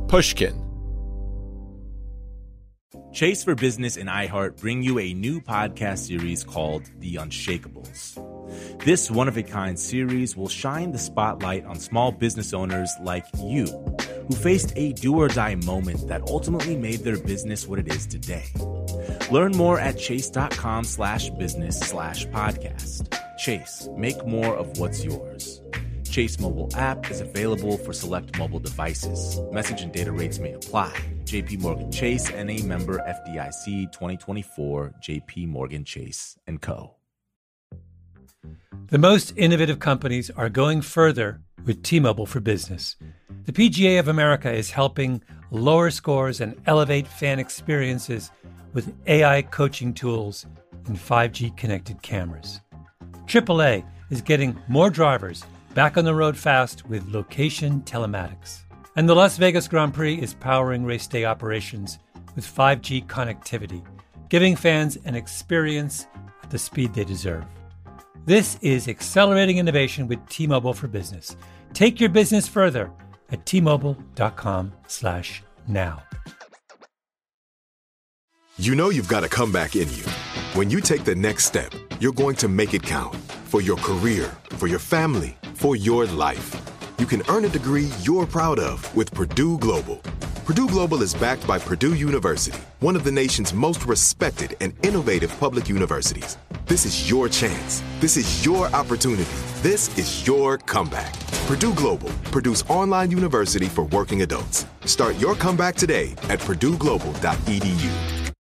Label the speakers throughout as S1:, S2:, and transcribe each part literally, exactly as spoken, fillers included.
S1: Pushkin.
S2: Chase for Business and iHeart bring you a new podcast series called The Unshakables. This one-of-a-kind series will shine the spotlight on small business owners like you, who faced a do-or-die moment that ultimately made their business what it is today. Learn more at chase.com slash business slash podcast. Chase, make more of what's yours. Chase mobile app is available for select mobile devices. Message and data rates may apply. J P Morgan Chase, N A member F D I C twenty twenty-four, J P Morgan Chase and Co.
S3: The most innovative companies are going further with T-Mobile for Business. The P G A of America is helping lower scores and elevate fan experiences with A I coaching tools and five G connected cameras. triple A is getting more drivers back on the road fast with location telematics. And the Las Vegas Grand Prix is powering race day operations with five G connectivity, giving fans an experience at the speed they deserve. This is accelerating innovation with T-Mobile for Business. Take your business further at T-Mobile.com slash now.
S4: You know you've got a comeback in you. When you take the next step, you're going to make it count for your career, for your family, for your life. You can earn a degree you're proud of with Purdue Global. Purdue Global is backed by Purdue University, one of the nation's most respected and innovative public universities. This is your chance. This is your opportunity. This is your comeback. Purdue Global, Purdue's online university for working adults. Start your comeback today at purdue global dot e d u.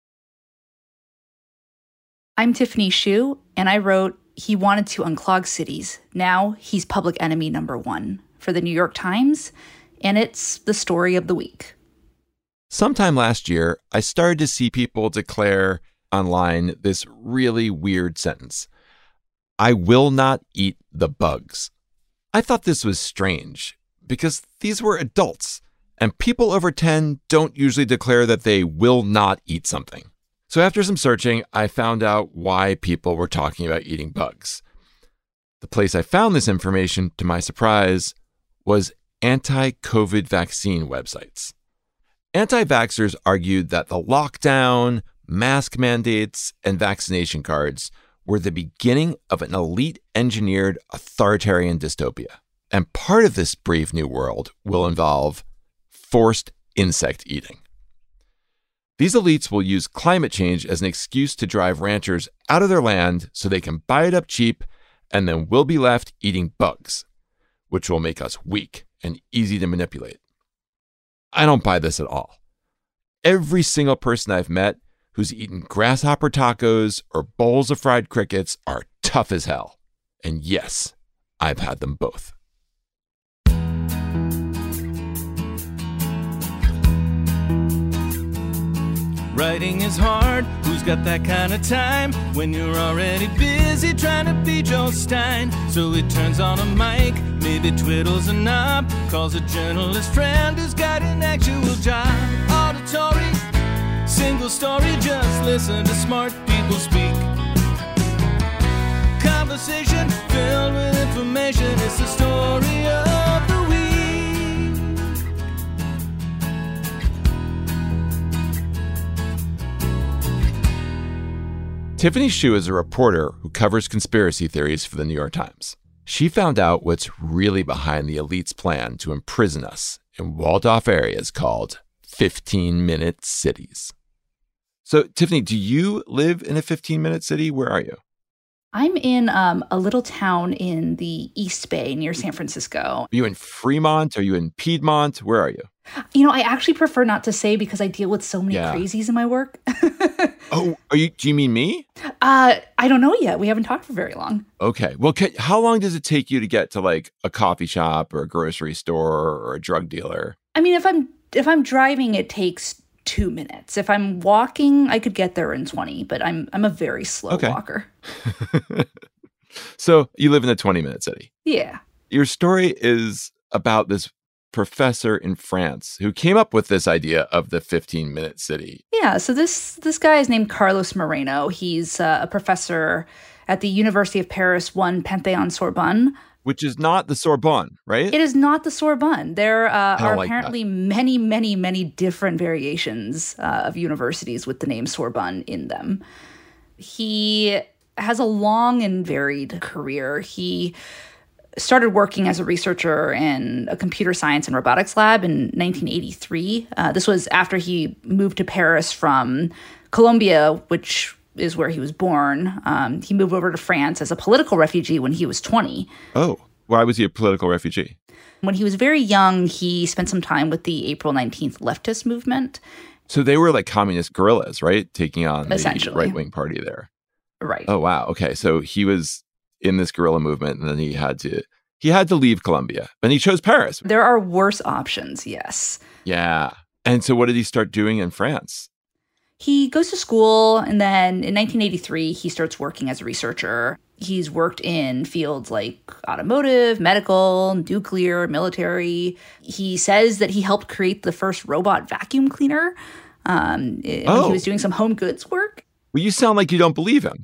S5: I'm Tiffany Shu, and I wrote He Wanted to Unclog Cities. Now he's public enemy number one for the New York Times, and it's the story of the week.
S1: Sometime last year, I started to see people declare online this really weird sentence: I will not eat the bugs. I thought this was strange because these were adults, and people over ten don't usually declare that they will not eat something. So after some searching, I found out why people were talking about eating bugs. The place I found this information, to my surprise, was anti-COVID vaccine websites. Anti-vaxxers argued that the lockdown, mask mandates, and vaccination cards were the beginning of an elite-engineered authoritarian dystopia. And part of this brave new world will involve forced insect eating. These elites will use climate change as an excuse to drive ranchers out of their land so they can buy it up cheap, and then we'll be left eating bugs, which will make us weak and easy to manipulate. I don't buy this at all. Every single person I've met who's eaten grasshopper tacos or bowls of fried crickets are tough as hell. And yes, I've had them both.
S6: Writing is hard, who's got that kind of time when you're already busy trying to be Joe Stein? So he turns on a mic, maybe twiddles a knob, calls a journalist friend who's got an actual job. Auditory, single story, just listen to smart people speak. Conversation filled with information, it's the story of the week.
S1: Tiffany Shu is a reporter who covers conspiracy theories for the New York Times. She found out what's really behind the elite's plan to imprison us in walled-off areas called fifteen-minute cities. So, Tiffany, do you live in a fifteen-minute city? Where are you?
S5: I'm in um, a little town in the East Bay near San Francisco.
S1: Are you in Fremont? Are you in Piedmont? Where are you?
S5: You know, I actually prefer not to say because I deal with so many
S1: Yeah.
S5: crazies in my work.
S1: Oh, are you? Do you mean me?
S5: Uh, I don't know yet. We haven't talked for very long.
S1: Okay. Well, can, how long does it take you to get to like a coffee shop or a grocery store or a drug dealer?
S5: I mean, if I'm if I'm driving, it takes two minutes. If I'm walking, I could get there in twenty, but I'm I'm a very slow
S1: Okay.
S5: walker.
S1: So you live in a twenty-minute city.
S5: Yeah.
S1: Your story is about this professor in France who came up with this idea of the fifteen-minute city.
S5: Yeah, so this this guy is named Carlos Moreno. He's uh, a professor at the University of Paris one Panthéon Sorbonne.
S1: Which is not the Sorbonne, right?
S5: It is not the Sorbonne. There uh, are
S1: like
S5: apparently that. many, many, many different variations uh, of universities with the name Sorbonne in them. He has a long and varied career. He started working as a researcher in a computer science and robotics lab in nineteen eighty-three. Uh, this was after he moved to Paris from Colombia, which is where he was born. Um, he moved over to France as a political refugee when he was twenty.
S1: Oh, why was he a political refugee?
S5: When he was very young, he spent some time with the April nineteenth leftist movement.
S1: So they were like communist guerrillas, right? Taking on
S5: Essentially.
S1: the right-wing party there.
S5: Right.
S1: Oh, wow. Okay. So he was in this guerrilla movement, and then he had to he had to leave Colombia, and he chose Paris.
S5: There are worse options, yes.
S1: Yeah. And so what did he start doing in France?
S5: He goes to school, and then in nineteen eighty-three, he starts working as a researcher. He's worked in fields like automotive, medical, nuclear, military. He says that he helped create the first robot vacuum cleaner um, when
S1: Oh.
S5: he was doing some home goods work.
S1: Well, you sound like you don't believe him.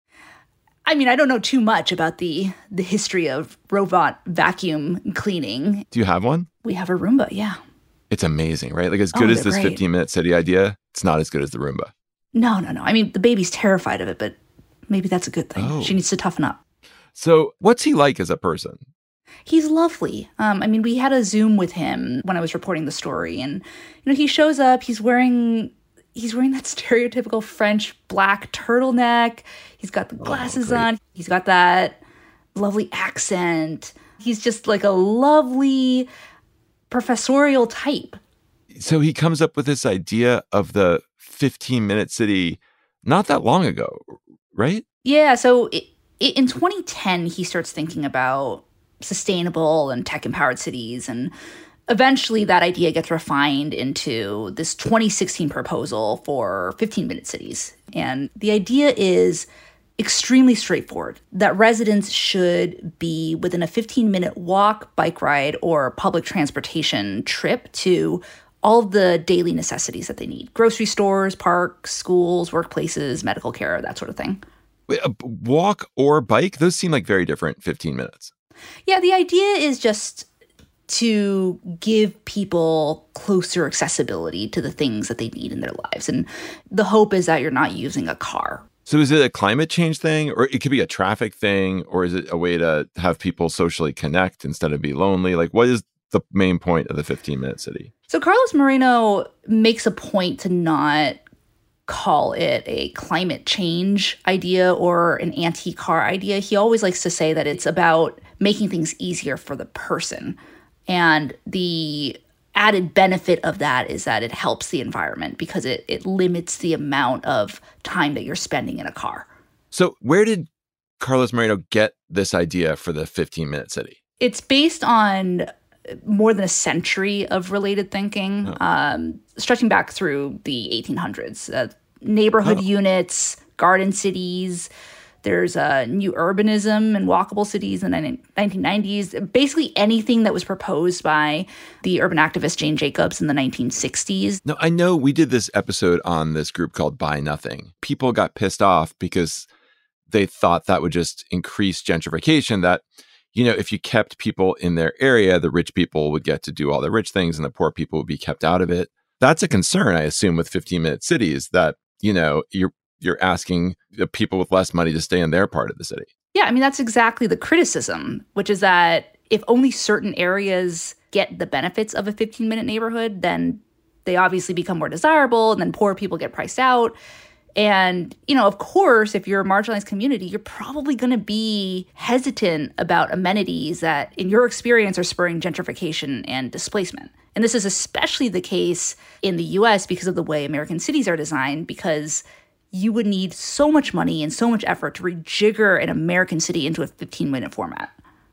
S5: I mean, I don't know too much about the the history of robot vacuum cleaning.
S1: Do you have one?
S5: We have a Roomba, yeah.
S1: It's amazing, right? Like as
S5: Oh,
S1: good as
S5: they're
S1: this
S5: great.
S1: fifteen-minute city idea, it's not as good as the Roomba.
S5: No, no, no. I mean, the baby's terrified of it, but maybe that's a good thing.
S1: Oh.
S5: She needs to toughen up.
S1: So what's he like as a person?
S5: He's lovely. Um, I mean, we had a Zoom with him when I was reporting the story, and you know, he shows up. He's wearing he's wearing that stereotypical French black turtleneck. He's got the glasses
S1: great.
S5: on. He's got that lovely accent. He's just like a lovely professorial type.
S1: So he comes up with this idea of the fifteen-minute city not that long ago, right?
S5: Yeah. So it, it, in twenty ten, he starts thinking about sustainable and tech-empowered cities, and eventually that idea gets refined into this twenty sixteen proposal for fifteen-minute cities. And the idea is extremely straightforward, that residents should be within a fifteen-minute walk, bike ride, or public transportation trip to all of the daily necessities that they need. Grocery stores, parks, schools, workplaces, medical care, that sort of thing.
S1: Wait, a walk or bike? Those seem like very different fifteen minutes.
S5: Yeah, the idea is just to give people closer accessibility to the things that they need in their lives. And the hope is that you're not using a car.
S1: So is it a climate change thing, or it could be a traffic thing, or is it a way to have people socially connect instead of be lonely? Like, what is the main point of the fifteen-minute city?
S5: So Carlos Moreno makes a point to not call it a climate change idea or an anti-car idea. He always likes to say that it's about making things easier for the person. And the added benefit of that is that it helps the environment because it, it limits the amount of time that you're spending in a car.
S1: So where did Carlos Moreno get this idea for the fifteen-minute city?
S5: It's based on more than a century of related thinking,
S1: Oh.
S5: um, stretching back through the eighteen hundreds. Uh, neighborhood
S1: Oh.
S5: units, garden cities. There's uh, new urbanism and walkable cities in the nineteen nineties. Basically anything that was proposed by the urban activist Jane Jacobs in the nineteen sixties.
S1: No, I know we did this episode on this group called Buy Nothing. People got pissed off because they thought that would just increase gentrification, that, you know, if you kept people in their area, the rich people would get to do all the rich things and the poor people would be kept out of it. That's a concern, I assume, with fifteen-minute cities, that, you know, you're you're asking the people with less money to stay in their part of the city.
S5: Yeah, I mean, that's exactly the criticism, which is that if only certain areas get the benefits of a fifteen-minute neighborhood, then they obviously become more desirable, and then poor people get priced out. And, you know, of course, if you're a marginalized community, you're probably going to be hesitant about amenities that, in your experience, are spurring gentrification and displacement. And this is especially the case in the U S because of the way American cities are designed, because you would need so much money and so much effort to rejigger an American city into a fifteen-minute format.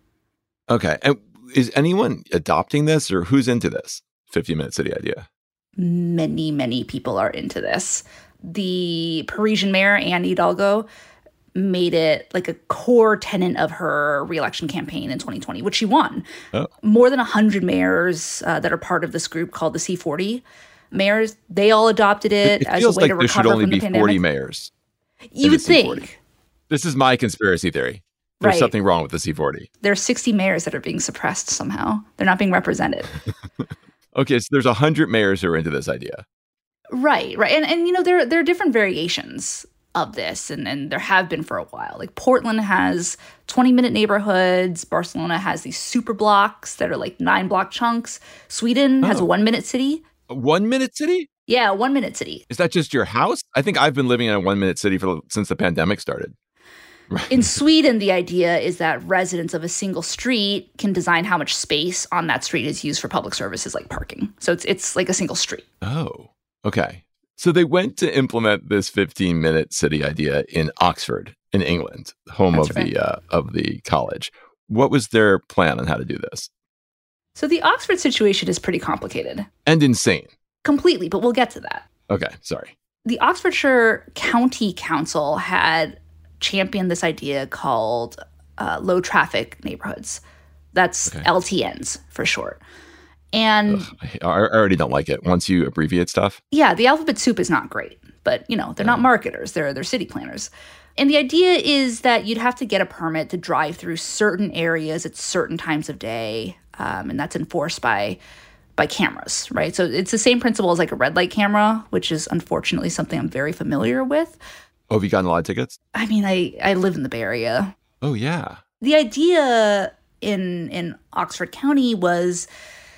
S1: Okay. And is anyone adopting this, or who's into this fifteen-minute city idea?
S5: Many, many people are into this. The Parisian mayor, Anne Hidalgo, made it like a core tenet of her reelection campaign in twenty twenty, which she won.
S1: Oh.
S5: More than one hundred mayors uh, that are part of this group called the C forty mayors, they all adopted it,
S1: It
S5: as
S1: feels
S5: a way
S1: like
S5: to
S1: there should
S5: recover
S1: only
S5: from the
S1: be
S5: pandemic.
S1: forty mayors.
S5: You
S1: in
S5: would
S1: the C forty.
S5: think.
S1: This is my conspiracy theory. There's
S5: Right.
S1: something wrong with the C forty.
S5: There are sixty mayors that are being suppressed somehow. They're not being represented.
S1: Okay, so there's one hundred mayors who are into this idea.
S5: Right, right. And, and you know, there, there are different variations of this, and, and there have been for a while. Like Portland has twenty-minute neighborhoods. Barcelona has these super blocks that are like nine-block chunks. Sweden has
S1: Oh.
S5: a one-minute city.
S1: A one-minute city?
S5: Yeah, a one-minute city.
S1: Is that just your house? I think I've been living in a one-minute city for since the pandemic started.
S5: In Sweden, the idea is that residents of a single street can design how much space on that street is used for public services like parking. So it's it's like a single street.
S1: Oh, okay. So they went to implement this fifteen-minute city idea in Oxford, in England, home
S5: That's
S1: of
S5: right.
S1: the uh, of the college. What was their plan on how to do this?
S5: So the Oxford situation is pretty complicated.
S1: And insane.
S5: Completely, but we'll get to that.
S1: Okay, sorry.
S5: The Oxfordshire County Council had championed this idea called uh, low traffic neighborhoods. That's
S1: Okay.
S5: L T Ns for short. And
S1: Ugh, I, I already don't like it. Once you abbreviate stuff.
S5: yeah, the alphabet soup is not great, but you know, they're not marketers, they're they're city planners. And the idea is that you'd have to get a permit to drive through certain areas at certain times of day, um, and that's enforced by by cameras, right? So it's the same principle as like a red light camera, which is unfortunately something I'm very familiar with.
S1: Oh, have you gotten a lot of tickets?
S5: I mean, I, I live in the Bay Area.
S1: Oh, yeah.
S5: The idea in in Oxford County was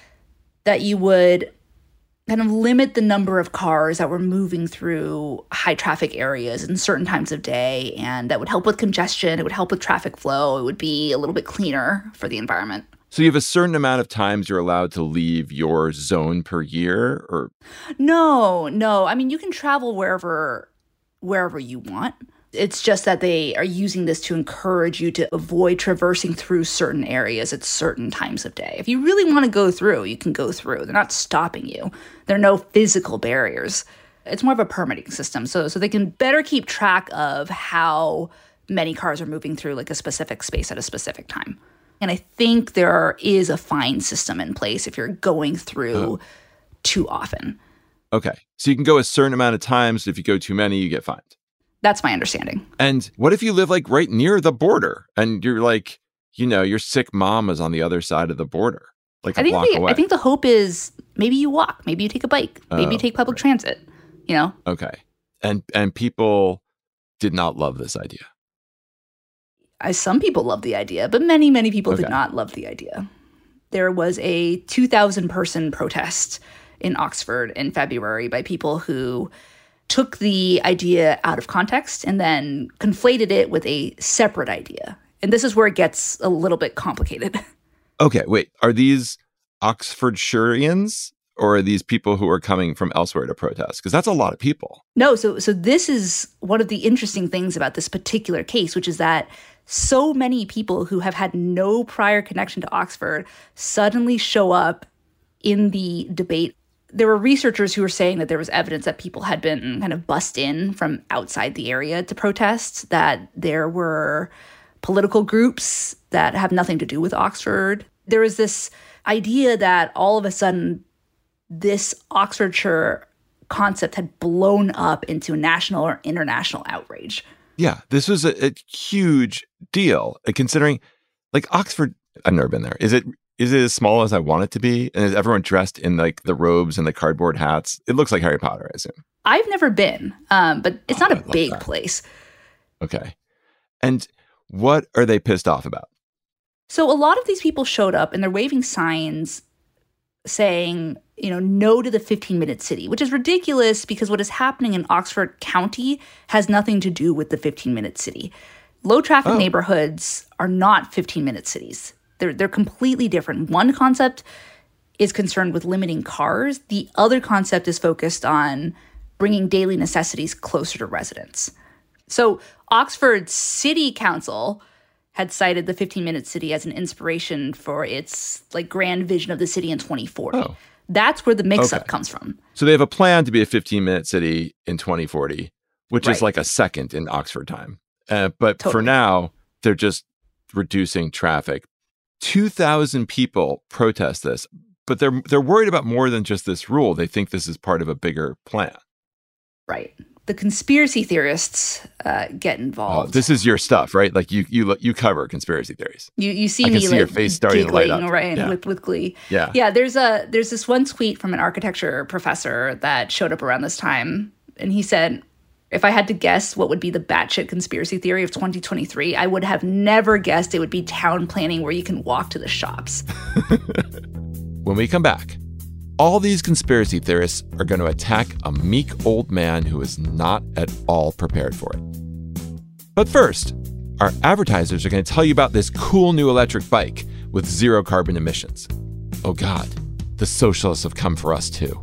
S5: that you would kind of limit the number of cars that were moving through high traffic areas in certain times of day, and that would help with congestion, it would help with traffic flow, it would be a little bit cleaner for the environment.
S1: So you have a certain amount of times you're allowed to leave your zone per year, or
S5: No, no. I mean, you can travel wherever wherever you want. It's just that they are using this to encourage you to avoid traversing through certain areas at certain times of day. If you really want to go through, you can go through. They're not stopping you. There are no physical barriers. It's more of a permitting system. So so they can better keep track of how many cars are moving through like a specific space at a specific time. And I think there is a fine system in place if you're going through
S1: Oh.
S5: too often.
S1: okay. So you can go a certain amount of times. If you go too many, you get fined.
S5: That's my understanding.
S1: And what if you live like right near the border and you're like, you know, your sick mom is on the other side of the border, like a
S5: I think
S1: block
S5: the,
S1: away?
S5: I think the hope is maybe you walk, maybe you take a bike, maybe you
S1: Oh,
S5: take public transit, you know?
S1: Okay. And and people did not love this idea.
S5: I, some people love the idea, but many, many people did
S1: Okay.
S5: not love the idea. There was a two thousand person protest in Oxford in February by people who took the idea out of context and then conflated it with a separate idea. And this is where it gets a little bit complicated.
S1: Okay, wait. Are these Oxfordshirians or are these people who are coming from elsewhere to protest? Because that's a lot of people.
S5: No, so so this is one of the interesting things about this particular case, which is that so many people who have had no prior connection to Oxford suddenly show up in the debate. There were researchers who were saying that there was evidence that people had been kind of bussed in from outside the area to protest, that there were political groups that have nothing to do with Oxford. There was this idea that all of a sudden this Oxfordshire concept had blown up into a national or international outrage.
S1: Yeah, this was a, a huge deal. uh, Considering, like Oxford, I've never been there. Is it is it as small as I want it to be? And is everyone dressed in like the robes and the cardboard hats? It looks like Harry Potter, I assume.
S5: I've never been, um, but it's
S1: Oh,
S5: not
S1: I
S5: a
S1: love
S5: big
S1: that.
S5: place.
S1: Okay. And what are they pissed off about?
S5: So a lot of these people showed up and they're waving signs saying, you know, no to the fifteen minute city, which is ridiculous because what is happening in Oxford County has nothing to do with the fifteen minute city. Low traffic
S1: Oh.
S5: neighborhoods are not fifteen minute cities. They're they're completely different. One concept is concerned with limiting cars. The other concept is focused on bringing daily necessities closer to residents. So Oxford City Council had cited the fifteen minute city as an inspiration for its like grand vision of the city in twenty forty.
S1: Oh.
S5: That's where the mix-up
S1: Okay.
S5: comes from.
S1: So they have a plan to be a fifteen minute city in twenty forty, which is
S5: Right.
S1: like a second in Oxford time. Uh, but for
S5: Totally.
S1: now, they're just reducing traffic. two thousand people protest this, but they're they're worried about more than just this rule. They think this is part of a bigger plan.
S5: Right. the conspiracy theorists uh, get
S1: Oh,
S5: involved.
S1: this is your stuff, right? Like you you you cover conspiracy theories.
S5: You you see
S1: I can
S5: me
S1: see
S5: like
S1: your face starting to light
S5: giggling,
S1: up.
S5: right,
S1: Yeah.
S5: with with glee.
S1: Yeah.
S5: yeah. There's a there's this one tweet from an architecture professor that showed up around this time, and he said, "If I had to guess what would be the batshit conspiracy theory of twenty twenty-three, I would have never guessed it would be town planning where you can walk to the shops."
S1: When we come back, all these conspiracy theorists are going to attack a meek old man who is not at all prepared for it. But first, our advertisers are going to tell you about this cool new electric bike with zero carbon emissions. Oh God, the socialists have come for us too.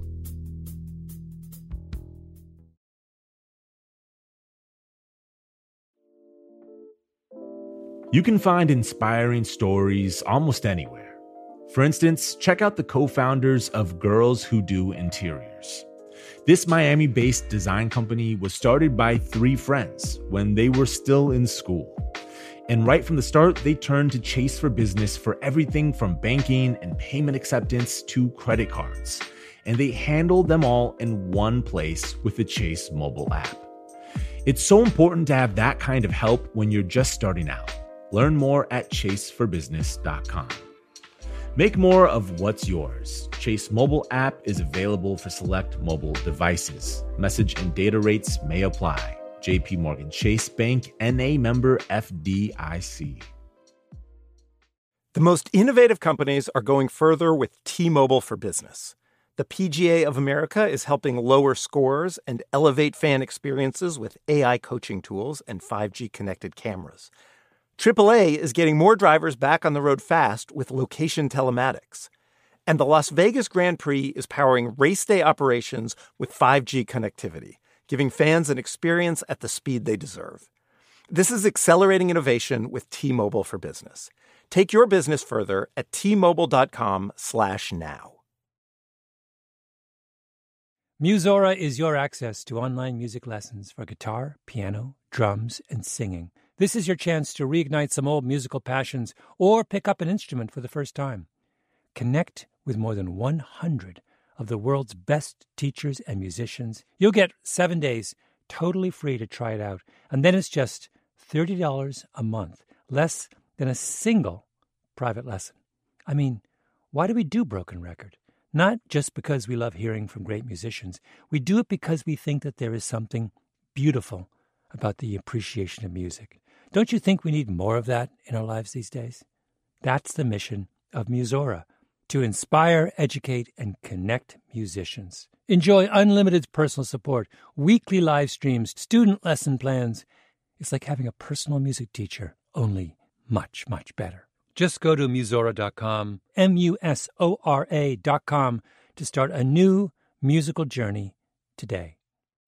S2: You can find inspiring stories almost anywhere. For instance, check out the co-founders of Girls Who Do Interiors. This Miami-based design company was started by three friends when they were still in school. And right from the start, they turned to Chase for Business for everything from banking and payment acceptance to credit cards. And they handled them all in one place with the Chase mobile app. It's so important to have that kind of help when you're just starting out. Learn more at chase for business dot com. Make more of what's yours. Chase mobile app is available for select mobile devices. Message and data rates may apply. J P Morgan Chase Bank, N A member F D I C.
S7: The most innovative companies are going further with T-Mobile for Business. The P G A of America is helping lower scores and elevate fan experiences with A I coaching tools and five G connected cameras. triple A is getting more drivers back on the road fast with location telematics. And the Las Vegas Grand Prix is powering race day operations with five G connectivity, giving fans an experience at the speed they deserve. This is accelerating innovation with T-Mobile for Business. Take your business further at T-Mobile.com slash now.
S3: Musora is your access to online music lessons for guitar, piano, drums, and singing. This is your chance to reignite some old musical passions or pick up an instrument for the first time. Connect with more than one hundred of the world's best teachers and musicians. You'll get seven days totally free to try it out, and then it's just thirty dollars a month, less than a single private lesson. I mean, why do we do Broken Record? Not just because we love hearing from great musicians. We do it because we think that there is something beautiful about the appreciation of music. Don't you think we need more of that in our lives these days? That's the mission of Musora, to inspire, educate, and connect musicians. Enjoy unlimited personal support, weekly live streams, student lesson plans. It's like having a personal music teacher, only much, much better. Just go to musora dot com, M U S O R A dot com, to start a new musical journey today.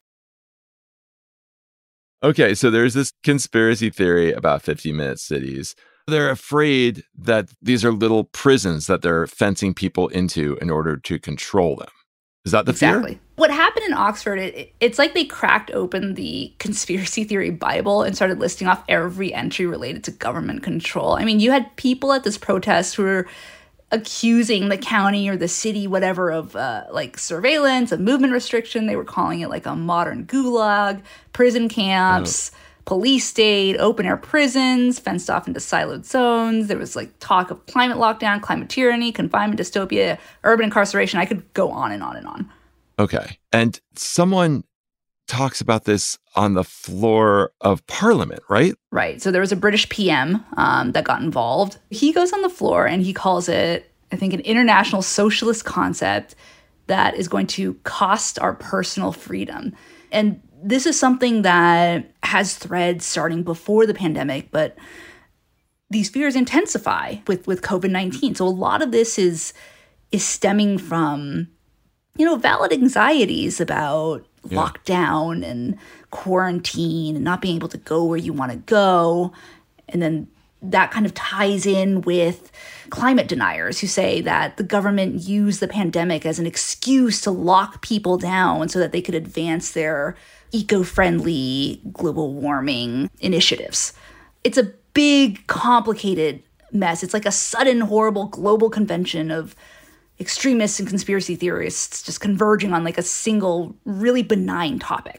S1: Okay, so there's this conspiracy theory about fifteen-minute cities. They're afraid that these are little prisons that they're fencing people into in order to control them. Is that the
S5: Exactly.
S1: fear?
S5: What happened in Oxford, it, it's like they cracked open the conspiracy theory Bible and started listing off every entry related to government control. I mean, you had people at this protest who were accusing the county or the city, whatever, of uh, like surveillance, of movement restriction. They were calling it like a modern gulag, prison camps, oh. police state, open-air prisons, fenced off into siloed zones. There was like talk of climate lockdown, climate tyranny, confinement dystopia, urban incarceration. I could go on and on and on.
S1: Okay. And someone talks about this on the floor of Parliament, right?
S5: Right. So there was a British P M um, that got involved. He goes on the floor and he calls it, I think, an international socialist concept that is going to cost our personal freedom. And this is something that has threads starting before the pandemic, but these fears intensify with, with covid nineteen. So a lot of this is is stemming from, you know, valid anxieties about yeah. lockdown and quarantine and not being able to go where you want to go. And then that kind of ties in with climate deniers who say that the government used the pandemic as an excuse to lock people down so that they could advance their eco-friendly global warming initiatives. It's a big, complicated mess. It's like a sudden, horrible global convention of extremists and conspiracy theorists just converging on like a single, really benign topic.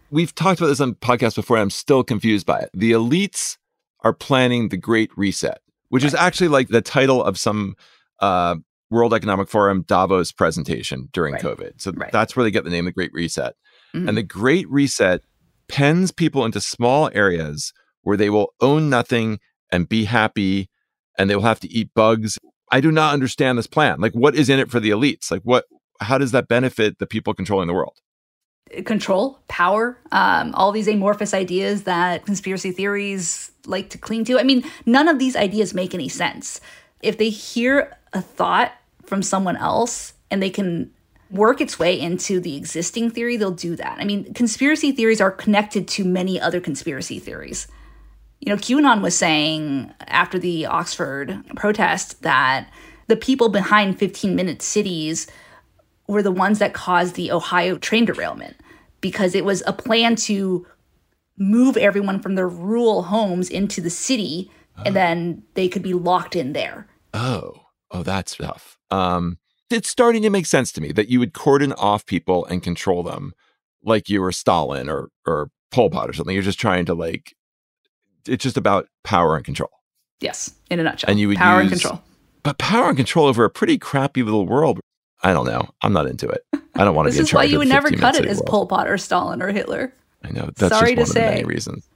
S1: we've talked about this on podcasts before, and I'm still confused by it. The elites are planning the Great Reset, which right. is actually like the title of some uh, World Economic Forum Davos presentation during right. COVID. So right. that's where they get the name the Great Reset. Mm-hmm. And the Great Reset pens people into small areas where they will own nothing and be happy, and they will have to eat bugs. I do not understand this plan. Like, what is in it for the elites? Like, what? How does that benefit the people controlling the world?
S5: Control, power, um, all these amorphous ideas that conspiracy theories like to cling to. I mean, none of these ideas make any sense. If they hear a thought from someone else and they can work its way into the existing theory, they'll do that. I mean, conspiracy theories are connected to many other conspiracy theories. You know, QAnon was saying after the Oxford protest that the people behind fifteen-minute cities were the ones that caused the Ohio train derailment, because it was a plan to move everyone from their rural homes into the city, oh. and then they could be locked in there.
S1: Oh, oh, that's tough. Um, it's starting to make sense to me that you would cordon off people and control them like you were Stalin or or Pol Pot or something. You're just trying to like, it's just about power and control.
S5: Yes, in a nutshell.
S1: And you would
S5: power
S1: use,
S5: and control.
S1: But power and control over a pretty crappy little world. I don't know. I'm not into it. I don't want to be in charge of the
S5: This is why you would never cut it as
S1: world.
S5: Pol Pot or Stalin or Hitler.
S1: I know. That's
S5: Sorry
S1: just
S5: to
S1: one
S5: say.
S1: of the many reasons.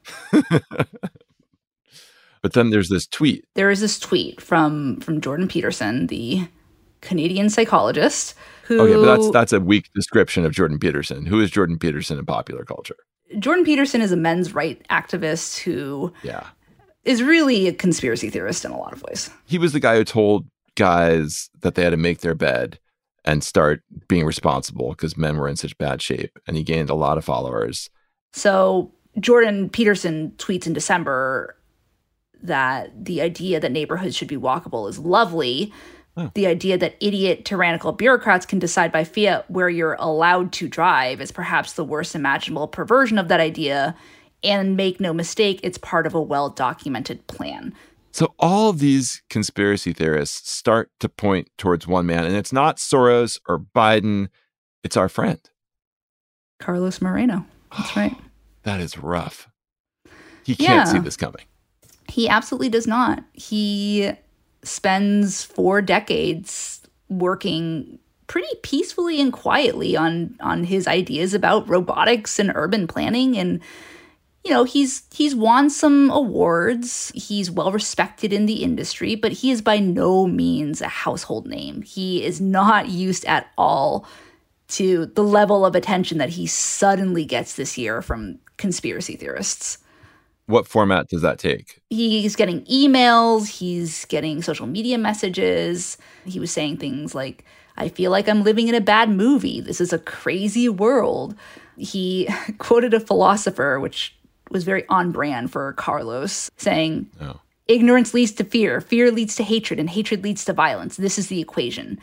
S1: But then there's this tweet.
S5: There is this tweet from from Jordan Peterson, the Canadian psychologist, who...
S1: Okay, but that's that's a weak description of Jordan Peterson. Who is Jordan Peterson in popular culture?
S5: Jordan Peterson is a men's rights activist who
S1: yeah.
S5: is really a conspiracy theorist in a lot of ways.
S1: He was the guy who told guys that they had to make their bed and start being responsible because men were in such bad shape. And he gained a lot of followers.
S5: So Jordan Peterson tweets in December that the idea that neighborhoods should be walkable is lovely. Oh. The idea that idiot, tyrannical bureaucrats can decide by fiat where you're allowed to drive is perhaps the worst imaginable perversion of that idea. And make no mistake, it's part of a well-documented plan.
S1: So all of these conspiracy theorists start to point towards one man, and it's not Soros or Biden. It's our friend.
S5: Carlos Moreno. That's right.
S1: That is rough. He can't
S5: Yeah.
S1: see this coming.
S5: He absolutely does not. He spends four decades working pretty peacefully and quietly on, on his ideas about robotics and urban planning. And you know, he's he's won some awards. He's well respected in the industry, but he is by no means a household name. He is not used at all to the level of attention that he suddenly gets this year from conspiracy theorists.
S1: What format does that take?
S5: He's getting emails. He's getting social media messages. He was saying things like, I feel like I'm living in a bad movie. This is a crazy world. He quoted a philosopher, which was very on brand for Carlos, saying, oh. ignorance leads to fear, fear leads to hatred, and hatred leads to violence. This is the equation.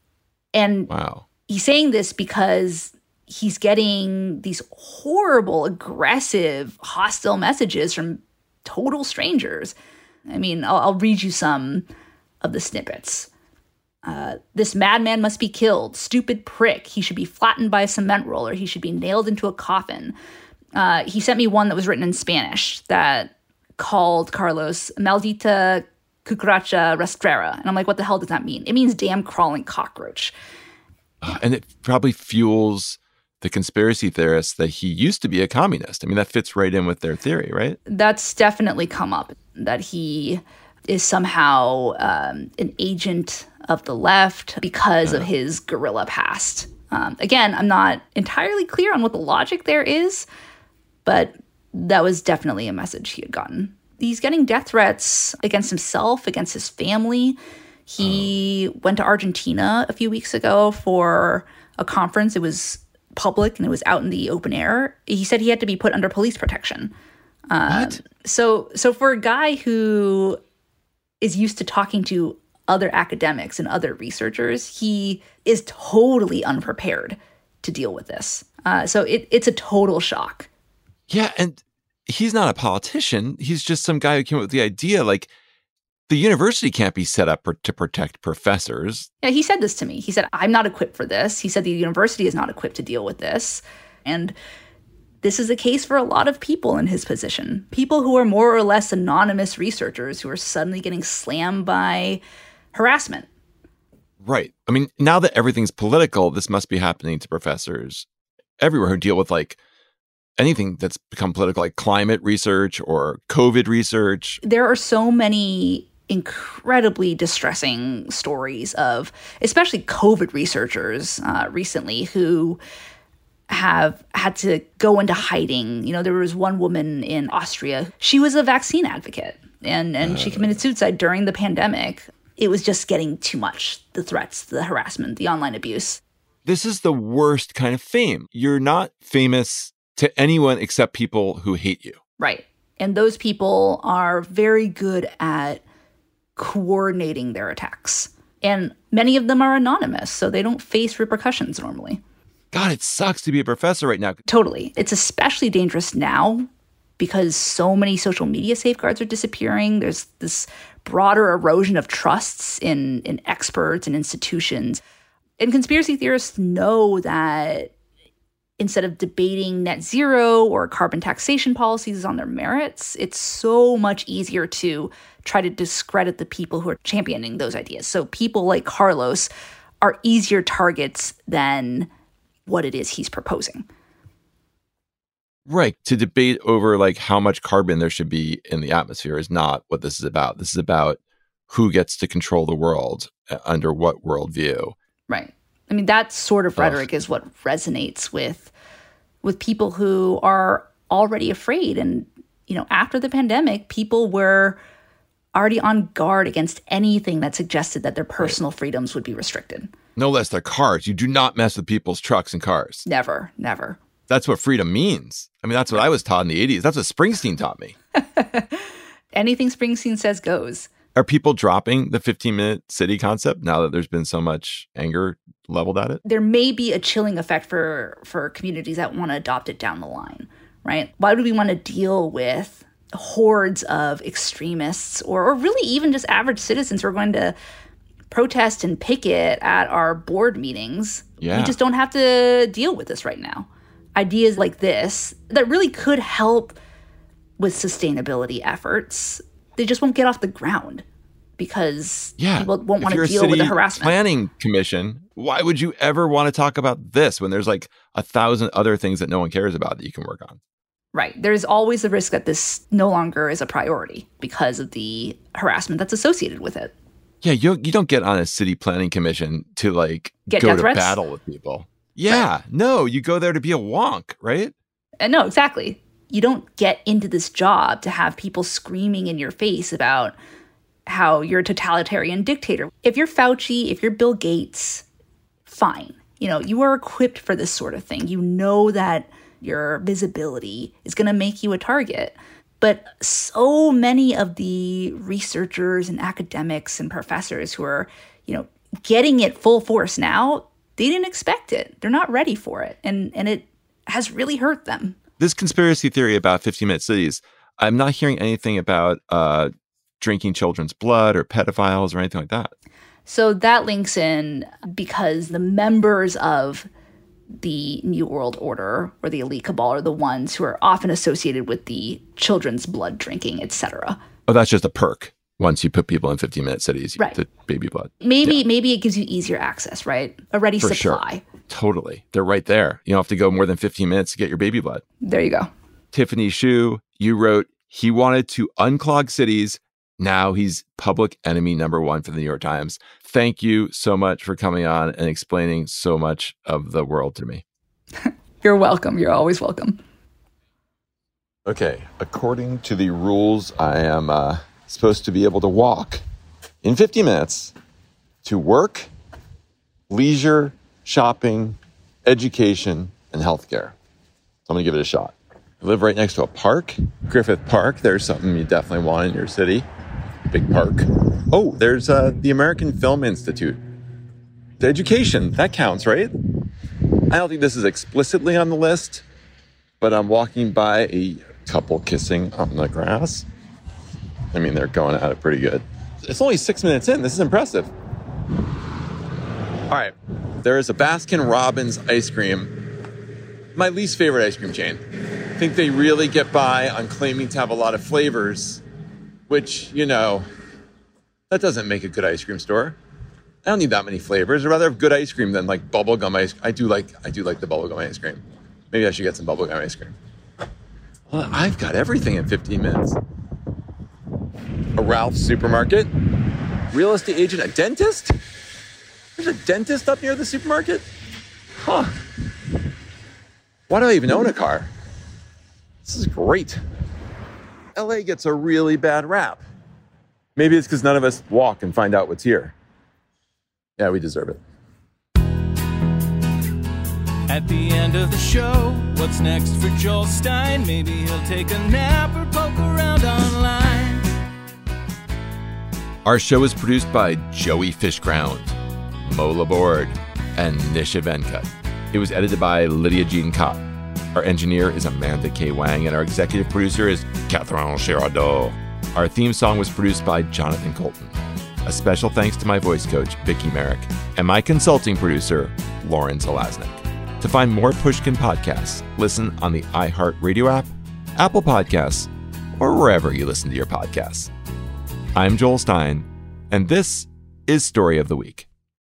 S5: And
S1: wow.
S5: he's saying this because he's getting these horrible, aggressive, hostile messages from total strangers. I mean, I'll, I'll read you some of the snippets. Uh, this madman must be killed. Stupid prick. He should be flattened by a cement roller. He should be nailed into a coffin. Uh, he sent me one that was written in Spanish that called Carlos Maldita Cucaracha Rastrera. And I'm like, what the hell does that mean? It means damn crawling cockroach.
S1: Uh, and it probably fuels the conspiracy theorists that he used to be a communist. I mean, that fits right in with their theory, right?
S5: That's definitely come up, that he is somehow um, an agent of the left because uh. of his guerrilla past. Um, again, I'm not entirely clear on what the logic there is, but that was definitely a message he had gotten. He's getting death threats against himself, against his family. He oh. went to Argentina a few weeks ago for a conference. It was public and it was out in the open air. He said he had to be put under police protection. Um,
S1: what?
S5: So, so for a guy who is used to talking to other academics and other researchers, he is totally unprepared to deal with this. Uh, so it, it's a total shock.
S1: Yeah, and he's not a politician. He's just some guy who came up with the idea. Like, the university can't be set up per- to protect professors.
S5: Yeah, he said this to me. He said, I'm not equipped for this. He said the university is not equipped to deal with this. And this is the case for a lot of people in his position. People who are more or less anonymous researchers who are suddenly getting slammed by harassment.
S1: Right. I mean, now that everything's political, this must be happening to professors everywhere who deal with like anything that's become political, like climate research or COVID research.
S5: There are so many incredibly distressing stories of especially COVID researchers uh, recently who have had to go into hiding. You know, there was one woman in Austria. She was a vaccine advocate, and, and uh, she committed suicide during the pandemic. It was just getting too much, the threats, the harassment, the online abuse.
S1: This is the worst kind of fame. You're not famous to anyone except people who hate you.
S5: Right. And those people are very good at coordinating their attacks. And many of them are anonymous, so they don't face repercussions normally.
S1: God, it sucks to be a professor right now.
S5: Totally. It's especially dangerous now because so many social media safeguards are disappearing. There's this broader erosion of trusts in, in experts and institutions. And conspiracy theorists know that instead of debating net zero or carbon taxation policies on their merits, it's so much easier to try to discredit the people who are championing those ideas. So people like Carlos are easier targets than what it is he's proposing.
S1: Right. To debate over like how much carbon there should be in the atmosphere is not what this is about. This is about who gets to control the world uh, under what worldview.
S5: Right. I mean, that sort of rhetoric Ugh. is what resonates with with people who are already afraid. And, you know, after the pandemic, people were already on guard against anything that suggested that their personal right. freedoms would be restricted.
S1: No less their cars. You do not mess with people's trucks and cars.
S5: Never, never.
S1: That's what freedom means. I mean, that's what I was taught in the eighties. That's what Springsteen taught me.
S5: Anything Springsteen says goes.
S1: Are people dropping the fifteen-minute city concept now that there's been so much anger leveled at it?
S5: There may be a chilling effect for, for communities that want to adopt it down the line, right? Why do we want to deal with hordes of extremists or, or really even just average citizens who are going to protest and picket at our board meetings?
S1: Yeah.
S5: We just don't have to deal with this right now. Ideas like this that really could help with sustainability efforts, they just won't get off the ground because
S1: yeah.
S5: people won't want
S1: to
S5: deal with the harassment.
S1: Planning commission, why would you ever want to talk about this when there's like a thousand other things that no one cares about that you can work on?
S5: Right. There's always the risk that this no longer is a priority because of the harassment that's associated with it.
S1: Yeah, you you don't get on a city planning commission to like
S5: get
S1: go
S5: death
S1: to
S5: threats?
S1: battle with people. Yeah, right. No, you go there to be a wonk, right?
S5: Uh, no, exactly. You don't get into this job to have people screaming in your face about how you're a totalitarian dictator. If you're Fauci, if you're Bill Gates, fine. You know, you are equipped for this sort of thing. You know that your visibility is going to make you a target. But so many of the researchers and academics and professors who are, you know, getting it full force now, they didn't expect it. They're not ready for it. And and it has really hurt them.
S1: This conspiracy theory about fifteen-minute cities, I'm not hearing anything about uh, drinking children's blood or pedophiles or anything like that.
S5: So that links in because the members of the New World Order or the elite cabal are the ones who are often associated with the children's blood drinking, et cetera.
S1: Oh, that's just a perk. Once you put people in fifteen-minute cities, you
S5: right.
S1: get the baby blood.
S5: Maybe
S1: yeah.
S5: maybe it gives you easier access, right? A ready
S1: For
S5: supply.
S1: Sure. Totally. They're right there. You don't have to go more than fifteen minutes to get your baby blood.
S5: There you go.
S1: Tiffany Shu, you wrote, he wanted to unclog cities. Now he's public enemy number one for the New York Times. Thank you so much for coming on and explaining so much of the world to me.
S5: You're welcome. You're always welcome.
S1: Okay. According to the rules, I am uh, supposed to be able to walk in fifty minutes to work, leisure, shopping, education, and healthcare. I'm going to give it a shot. I live right next to a park, Griffith Park. There's something you definitely want in your city. Big park. Oh, there's uh, the American Film Institute. The education, that counts, right? I don't think this is explicitly on the list, but I'm walking by a couple kissing on the grass. I mean, they're going at it pretty good. It's only six minutes in. This is impressive. All right. There is a Baskin Robbins ice cream, my least favorite ice cream chain. think they really get by on claiming to have a lot of flavors, which, you know, that doesn't make a good ice cream store. I don't need that many flavors. I'd rather have good ice cream than like bubblegum ice cream. I do like I do like the bubblegum ice cream. Maybe I should get some bubblegum ice cream. Well, I've got everything in fifteen minutes. A Ralph's supermarket, real estate agent, a dentist? There's a dentist up near the supermarket? Huh. Why do I even own a car? This is great. L A gets a really bad rap. Maybe it's because none of us walk and find out what's here. Yeah, we deserve it.
S6: At the end of the show, what's next for Joel Stein? Maybe he'll take a nap or poke around online.
S1: Our show is produced by Joey Fishground, Mo Laborde, and Nisha Venkat. It was edited by Lydia Jean Cott. Our engineer is Amanda K. Wang, and our executive producer is Catherine Girardeau. Our theme song was produced by Jonathan Colton. A special thanks to my voice coach, Vicky Merrick, and my consulting producer, Lauren Zelaznik. To find more Pushkin podcasts, listen on the iHeartRadio app, Apple Podcasts, or wherever you listen to your podcasts. I'm Joel Stein, and this is Story of the Week.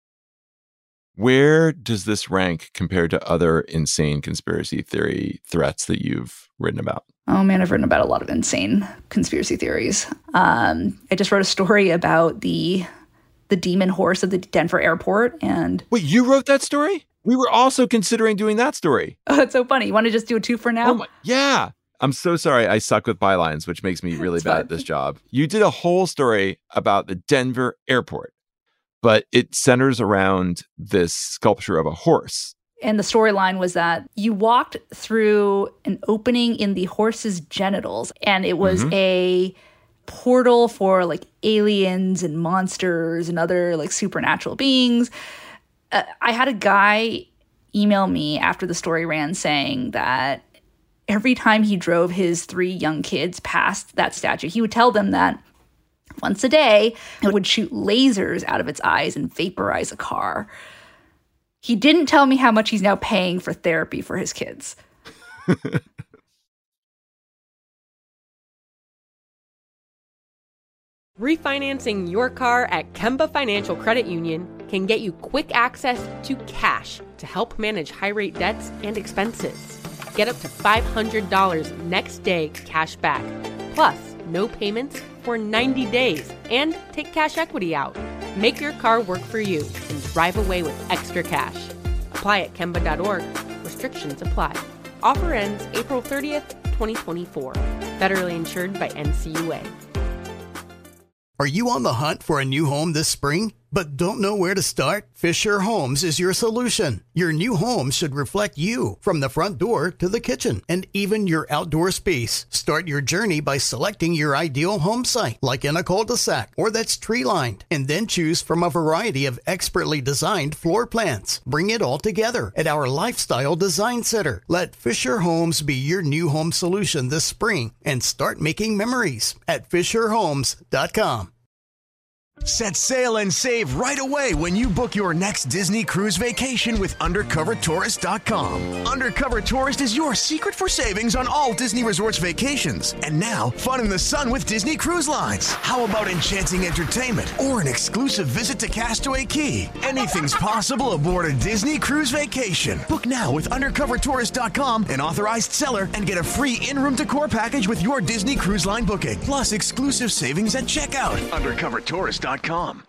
S1: Where does this rank compared to other insane conspiracy theory threats that you've written about?
S5: Oh man, I've written about a lot of insane conspiracy theories. Um, I just wrote a story about the the demon horse at the Denver airport. And
S1: wait, you wrote that story? We were also considering doing that story.
S5: Oh, that's so funny. You want to just do a two for now?
S1: Oh my, yeah. I'm so sorry. I suck with bylines, which makes me really bad at this job. You did a whole story about the Denver airport, but it centers around this sculpture of a horse.
S5: And the storyline was that you walked through an opening in the horse's genitals, and it was mm-hmm. a portal for like aliens and monsters and other like supernatural beings. Uh, I had a guy email me after the story ran saying that every time he drove his three young kids past that statue, he would tell them that once a day, it would shoot lasers out of its eyes and vaporize a car. He didn't tell me how much he's now paying for therapy for his kids.
S8: Refinancing your car at Kemba Financial Credit Union can get you quick access to cash to help manage high-rate debts and expenses. Get up to five hundred dollars next day cash back, plus no payments for ninety days, and take cash equity out. Make your car work for you and drive away with extra cash. Apply at Kemba dot org. Restrictions apply. Offer ends April thirtieth, twenty twenty-four. Federally insured by N C U A.
S9: Are you on the hunt for a new home this spring, but don't know where to start? Fisher Homes is your solution. Your new home should reflect you, from the front door to the kitchen, and even your outdoor space. Start your journey by selecting your ideal home site, like in a cul-de-sac or that's tree-lined, and then choose from a variety of expertly designed floor plans. Bring it all together at our Lifestyle Design Center. Let Fisher Homes be your new home solution this spring, and start making memories at fisher homes dot com.
S10: Set sail and save right away when you book your next Disney cruise vacation with undercover tourist dot com. Undercover Tourist is your secret for savings on all Disney Resorts vacations. And now, fun in the sun with Disney Cruise Lines. How about enchanting entertainment or an exclusive visit to Castaway Cay? Anything's possible aboard a Disney cruise vacation. Book now with undercover tourist dot com, an authorized seller, and get a free in-room decor package with your Disney Cruise Line booking. Plus exclusive savings at checkout. undercover tourist dot com.